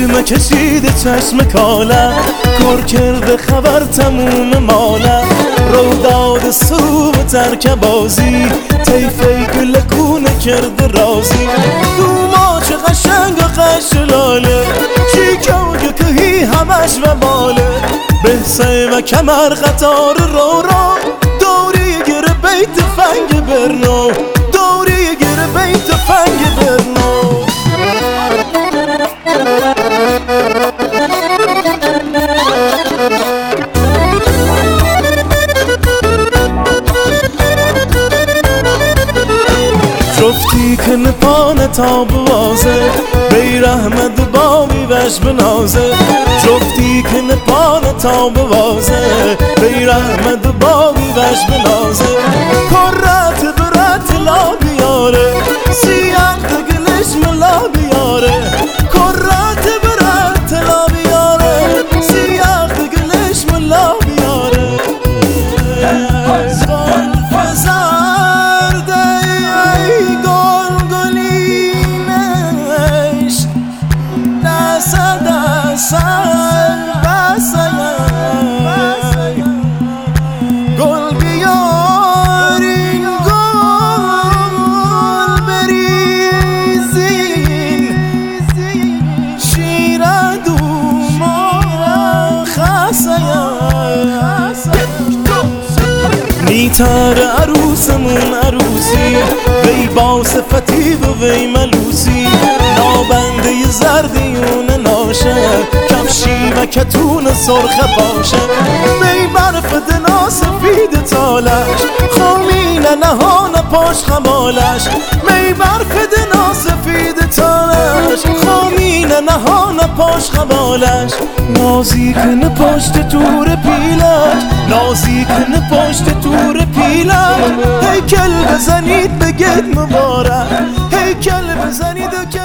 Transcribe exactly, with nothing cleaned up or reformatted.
سرمه کشیده چشم کاله، کار کرده خبر تموم ماله. رو داد سو و ترک بازی، طیفه گل کونه کرده رازی. دوما چه قشنگ و قشلاله، چی که کهی همش و باله. به سیمه کمر قطار رو رو، دوری گره بیت فنگ برنو، دوری گره بیت فنگ برنو. جفتی که نپانه تا بوازه، بیر احمد بامی وش بنازه. جفتی که نپانه تا بوازه، بیر احمد بامی وش بنازه. کرات برات لا بیاره، سیاه دگلش ملا بیاره. کرات برات لا بیاره، سیاه دگلش ملا بیاره. گل بیارین گل بریزین، شیر دوما خسایم. نیتر عروسمون عروسی، وی با صفتی و وی ملوسی. نابنده زردیون ناشه، کفشی و کتون سرخ باشه. وی برف دنا سفید تالش، خامین نهان پاش خمالش. می برف دنا سفید تالش، خامین نهان پاش خمالش. نازی کنه پشت تور پیلک، نازی کنه پشت تور پیلک. هیکل بزنید بگید مبارک، هیکل بزنید و